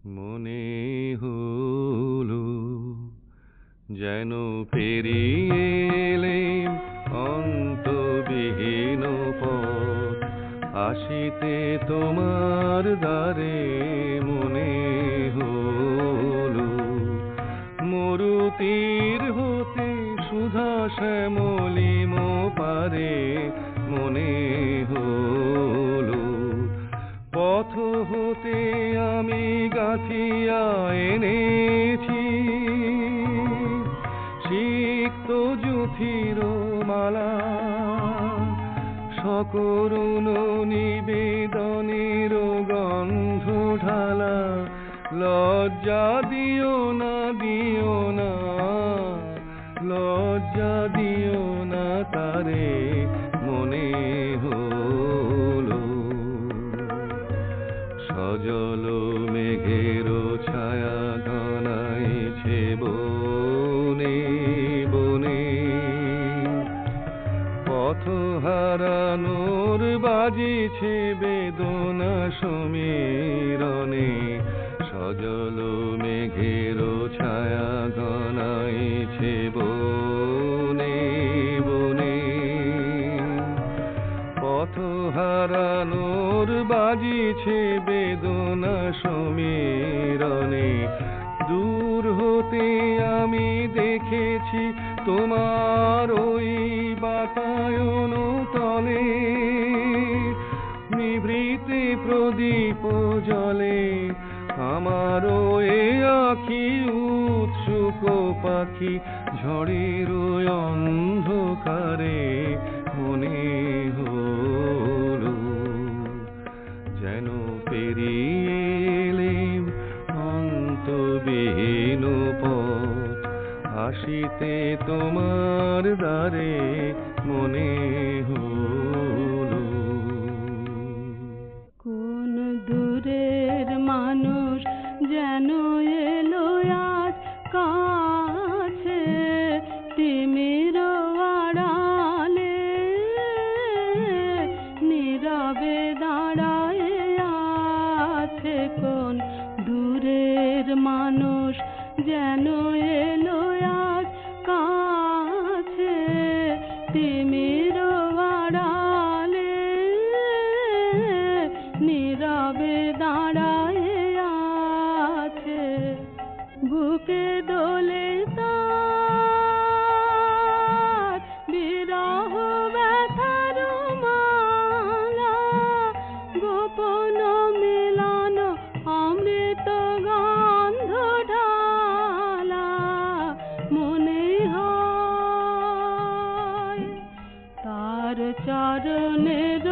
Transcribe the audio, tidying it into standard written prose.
মনে হলো যেন পেরিয়ে এলেম অন্তবিহীন পথ, আসিতে তোমার দ্বারে। মনে হলো মরুতীর হতে সুধা শ্যামলিম পারে। মনে হলো পথ হতে আমি গাঁথিয়া এনেছি সিক্ত যুথির মালা, সকরুণ নিবেদনের গন্ধ ঢালা। লজ্জা দিও না, দিও না, লজ্জা দিও না তারে। মনে হলো সজল মেঘের ছায়া ঘনাইছে বনে বনে, পথ হারানোর বাজিছে বেদনা সমীরণে। সজল মেঘের ছায়া ঘনাইছে বনে বনে, পথ হারানোর বাজিছে বেদনা সমীরণে। দূর হতে আমি দেখেছি তোমার ওই বাতায়ন তলে, নিভৃতে প্রদীপ জলে। আমার এ আখি উৎসুক পাখি ঝড়ের অন্ধকারে। মনে হলো যেন পেরিয়ে এলেম অন্তবিহীন পথ, আসিতে তোমার দ্বারে। মনে হলো কোন দূরের মানুষ যেন এলো আজ কাছে, তিমির আড়ালে নীরবে দাঁড়ায় আছে। কোন দূরের মানুষ যেন এলো আজ কাছে, তিমির আড়ালে নীরবে দাঁড়ায় আছে। বুকে দোলে তার বিরহ ব্যথার মালা, গোপন মিলন অমৃত গন্ধ ঢালা। মনে হয় তার চরণের